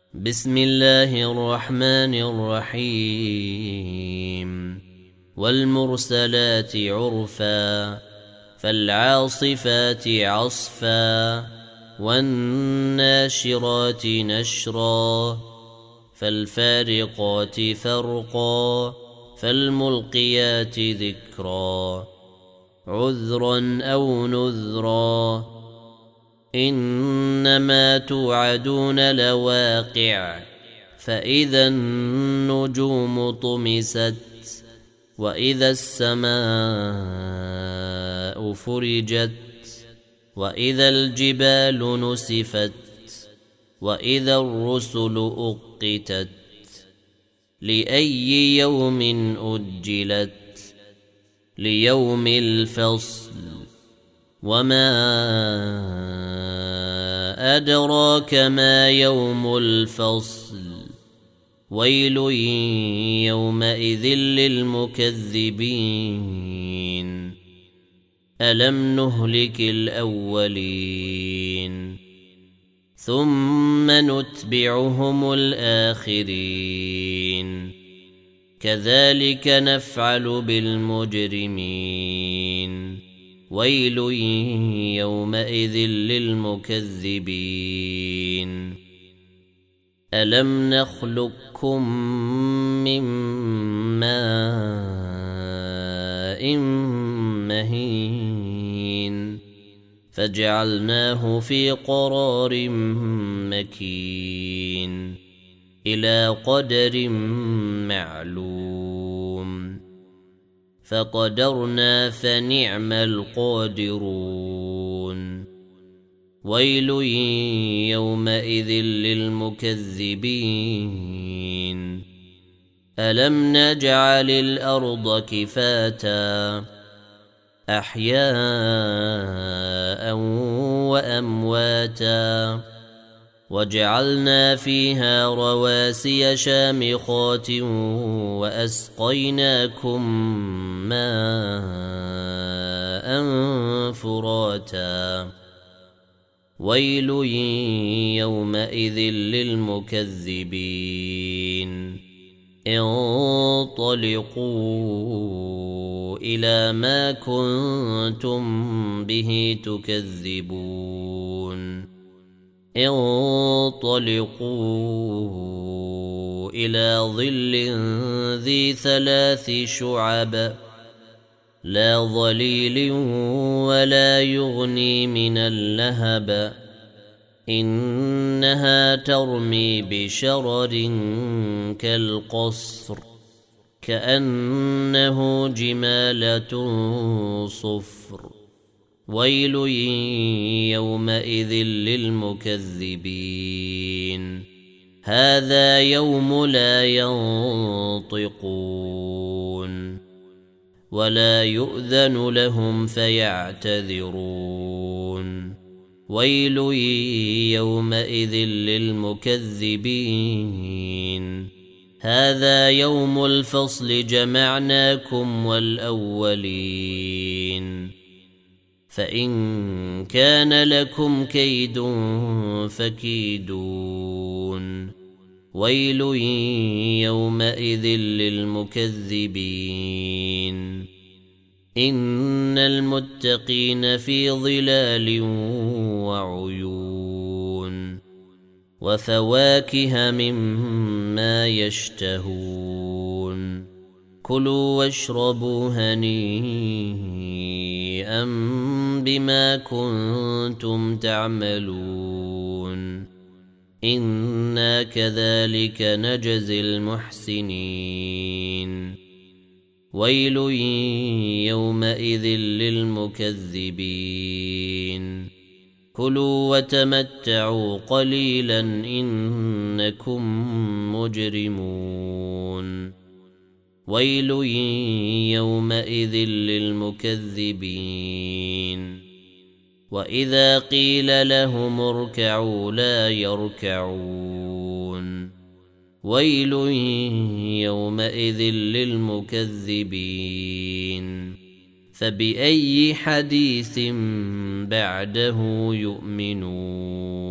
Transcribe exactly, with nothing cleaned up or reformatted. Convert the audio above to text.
بسم الله الرحمن الرحيم والمرسلات عرفا فالعاصفات عصفا والناشرات نشرا فالفارقات فرقا فالملقيات ذكرا عذرا أو نذرا إنما توعدون لواقع فإذا النجوم طمست وإذا السماء فرجت وإذا الجبال نسفت وإذا الرسل أقتت لأي يوم أجلت ليوم الفصل وما أدراك ما يوم الفصل ويل يومئذ للمكذبين ألم نهلك الأولين ثم نتبعهم الآخرين كذلك نفعل بالمجرمين ويل يومئذ للمكذبين ألم نخلقكم من ماء مهين فجعلناه في قرار مكين إلى قدر معلوم فقدرنا فنعم القادرون ويل يومئذ للمكذبين ألم نجعل الأرض كفاتا أحياء وأمواتا وجعلنا فيها رواسي شامخات وأسقيناكم ماء فراتا ويل يومئذ للمكذبين انطلقوا إلى ما كنتم به تكذبون انطلقوا إلى ظل ذي ثلاث شعب لا ظليل ولا يغني من اللهب إنها ترمي بشرر كالقصر كأنه جمالة صفر ويل يومئذ للمكذبين هذا يوم لا ينطقون ولا يؤذن لهم فيعتذرون ويل يومئذ للمكذبين هذا يوم الفصل جمعناكم والأولين فإن كان لكم كيد فكيدون ويل يومئذ للمكذبين إن المتقين في ظلال وعيون وفواكه مما يشتهون كلوا واشربوا هنيئا بما كنتم تعملون إنا كذلك نجزي المحسنين ويل يومئذ للمكذبين كلوا وتمتعوا قليلا إنكم مجرمون ويل يومئذ للمكذبين وإذا قيل لهم اركعوا لا يركعون ويل يومئذ للمكذبين فبأي حديث بعده يؤمنون